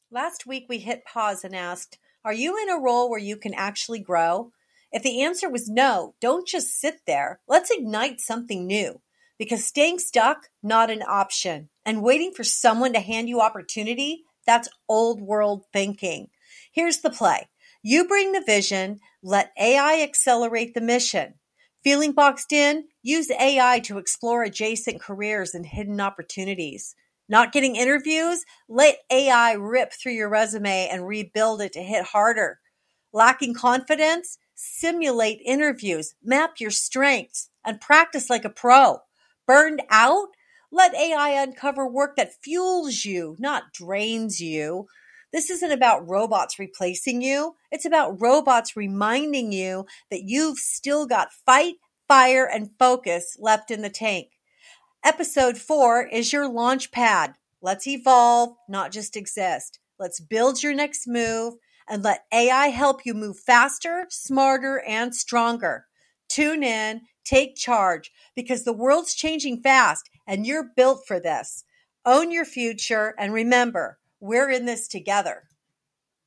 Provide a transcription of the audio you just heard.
Last week, we hit pause and asked, are you in a role where you can actually grow? If the answer was no, don't just sit there. Let's ignite something new. Because staying stuck, not an option. And waiting for someone to hand you opportunity, that's old world thinking. Here's the play. You bring the vision, let AI accelerate the mission. Feeling boxed in? Use AI to explore adjacent careers and hidden opportunities. Not getting interviews? Let AI rip through your resume and rebuild it to hit harder. Lacking confidence? Simulate interviews, map your strengths, and practice like a pro. Burned out? Let AI uncover work that fuels you, not drains you. This isn't about robots replacing you. It's about robots reminding you that you've still got fight, fire, and focus left in the tank. Episode 4 is your launch pad. Let's evolve, not just exist. Let's build your next move and let AI help you move faster, smarter, and stronger. Tune in, take charge, because the world's changing fast and you're built for this. Own your future and remember, we're in this together.